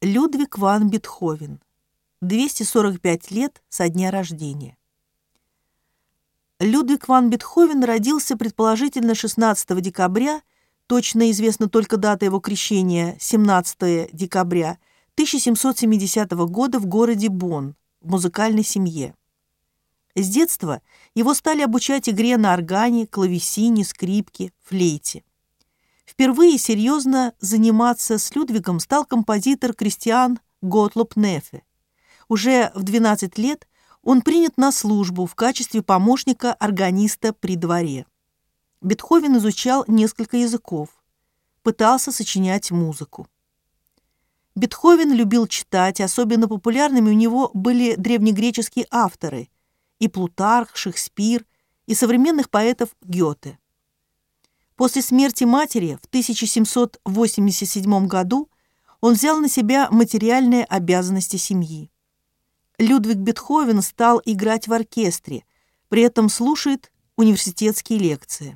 Людвиг ван Бетховен. 245 лет со дня рождения. Людвиг ван Бетховен родился предположительно 16 декабря, точно известна только дата его крещения, 17 декабря 1770 года в городе Бонн, в музыкальной семье. С детства его стали обучать игре на органе, клавесине, скрипке, флейте. Впервые серьезно заниматься с Людвигом стал композитор Кристиан Готлоб Нефе. Уже в 12 лет он принят на службу в качестве помощника органиста при дворе. Бетховен изучал несколько языков, пытался сочинять музыку. Бетховен любил читать, особенно популярными у него были древнегреческие авторы – и Плутарх, Шекспир, и современных поэтов Гёте. После смерти матери в 1787 году он взял на себя материальные обязанности семьи. Людвиг Бетховен стал играть в оркестре, при этом слушает университетские лекции.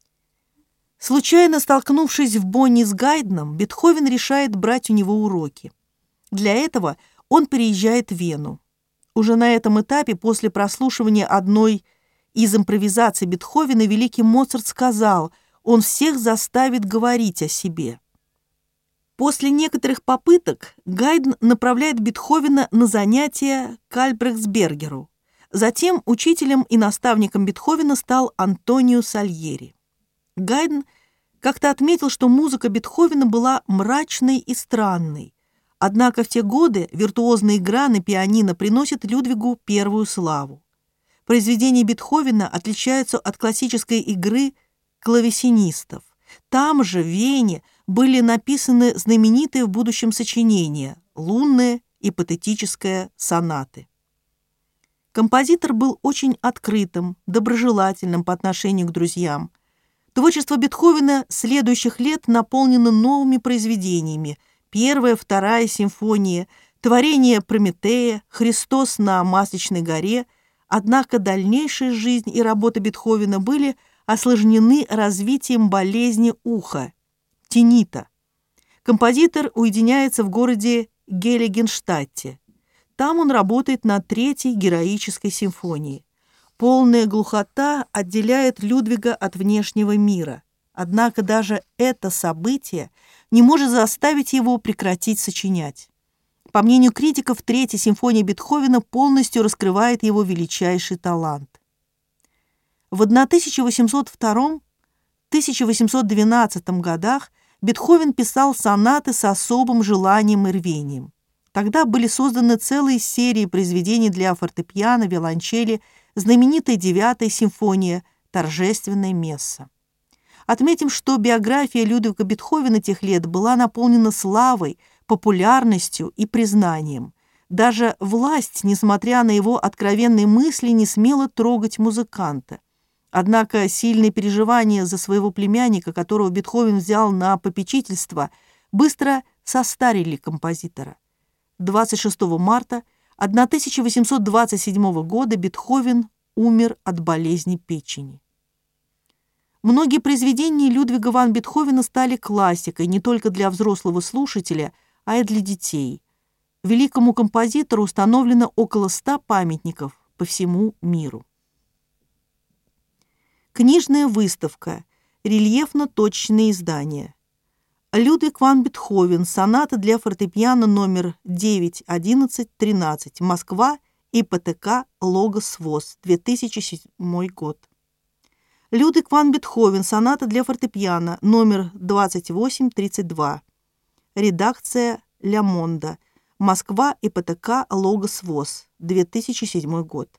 Случайно столкнувшись в Бонне с Гайдном, Бетховен решает брать у него уроки. Для этого он переезжает в Вену. Уже на этом этапе, после прослушивания одной из импровизаций Бетховена, великий Моцарт сказал: «Он всех заставит говорить о себе». После некоторых попыток Гайдн направляет Бетховена на занятия к Альбрехтсбергеру. Затем учителем и наставником Бетховена стал Антонио Сальери. Гайдн как-то отметил, что музыка Бетховена была мрачной и странной. Однако в те годы виртуозная игра на пианино приносит Людвигу первую славу. Произведения Бетховена отличаются от классической игры клавесинистов. Там же, в Вене, были написаны знаменитые в будущем сочинения «Лунная» и «Патетическая» сонаты. Композитор был очень открытым, доброжелательным по отношению к друзьям. Творчество Бетховена следующих лет наполнено новыми произведениями: Первая, Вторая симфония, творение Прометея, Христос на Масличной горе. Однако дальнейшая жизнь и работа Бетховена были осложнены развитием болезни уха – тинита. Композитор уединяется в городе Геллигенштадте. Там он работает над Третьей героической симфонией. Полная глухота отделяет Людвига от внешнего мира. Однако даже это событие не может заставить его прекратить сочинять. По мнению критиков, Третья симфония Бетховена полностью раскрывает его величайший талант. В 1802-1812 годах Бетховен писал сонаты с особым желанием и рвением. Тогда были созданы целые серии произведений для фортепиано, виолончели, знаменитая Девятая симфония, торжественная месса. Отметим, что биография Людвига Бетховена тех лет была наполнена славой, популярностью и признанием. Даже власть, несмотря на его откровенные мысли, не смела трогать музыканта. Однако сильные переживания за своего племянника, которого Бетховен взял на попечительство, быстро состарили композитора. 26 марта 1827 года Бетховен умер от болезни печени. Многие произведения Людвига ван Бетховена стали классикой не только для взрослого слушателя, а и для детей. Великому композитору установлено около 100 памятников по всему миру. Книжная выставка. Рельефно-точечные издания. Людвиг ван Бетховен. Соната для фортепиано номер 9, 11, 13. Москва. ИПТК Логос ВОЗ. 2007 год. Людвиг ван Бетховен. Соната для фортепиано номер 28-32. Редакция Ля Монда. Москва. ИПТК Логос ВОЗ. 2007 год.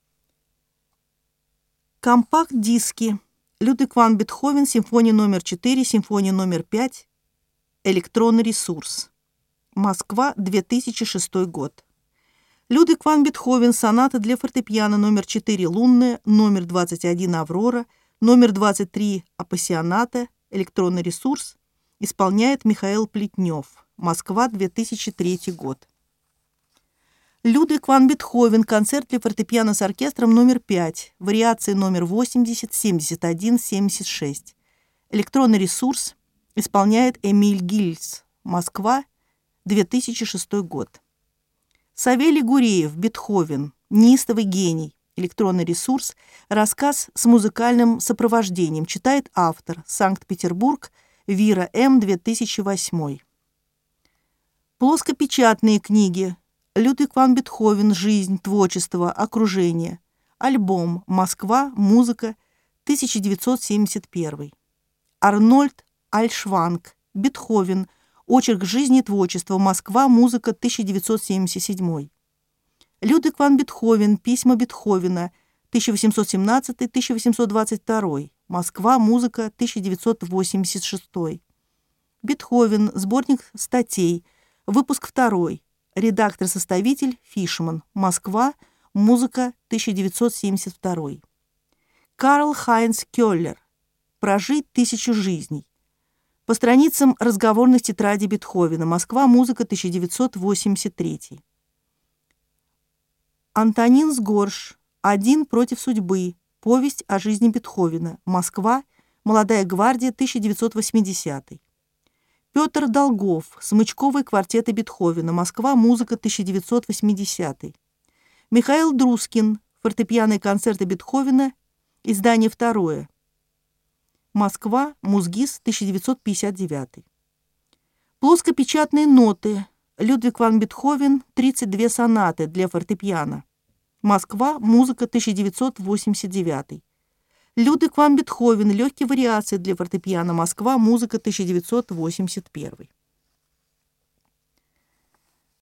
Компакт-диски. Людвиг ван Бетховен. Симфония номер 4, симфония номер 5. Электронный ресурс. Москва. 2006 год. Людвиг ван Бетховен. Соната для фортепиано номер 4 «Лунная», номер 21 «Аврора», номер 23 «Апассионата», электронный ресурс. Исполняет Михаил Плетнев. Москва, 2003 год. Людвиг ван Бетховен. Концерт для фортепиано с оркестром номер 5. Вариации номер 80, 71, 76. Электронный ресурс. Исполняет Эмиль Гильц. Москва, 2006 год. Савелий Гуреев, Бетховен, неистовый гений, электронный ресурс, рассказ с музыкальным сопровождением, читает автор, Санкт-Петербург, Вира М. 2008. Плоскопечатные книги. Людвиг ван Бетховен. Жизнь, творчество, окружение. Альбом. Москва. Музыка. 1971. Арнольд Альшванг. Бетховен. Очерк жизни и творчества. Москва. Музыка. 1977. Людвиг ван Бетховен. Письма Бетховена. 1817-1822. Москва. Музыка. 1986. Бетховен. Сборник статей. Выпуск 2. Редактор-составитель Фишман. Москва. Музыка. 1972. Карл Хайнц Кёллер. Прожить 1000 жизней. По страницам разговорных тетрадей Бетховена. Москва. Музыка. 1983. Антонин Сгорш. Один против судьбы. Повесть о жизни Бетховена. Москва. Молодая гвардия. 1980. Петр Долгов. Смычковые квартеты Бетховена. Москва. Музыка. 1980. Михаил Друскин. Фортепианные концерты Бетховена. Издание 2. Москва. Музгис. 1959. Плоскопечатные ноты. Людвиг ван Бетховен. 32 сонаты для фортепиано. Москва. Музыка. 1989. Людвиг ван Бетховен. Легкие вариации для фортепиано. Москва. Музыка. 1981.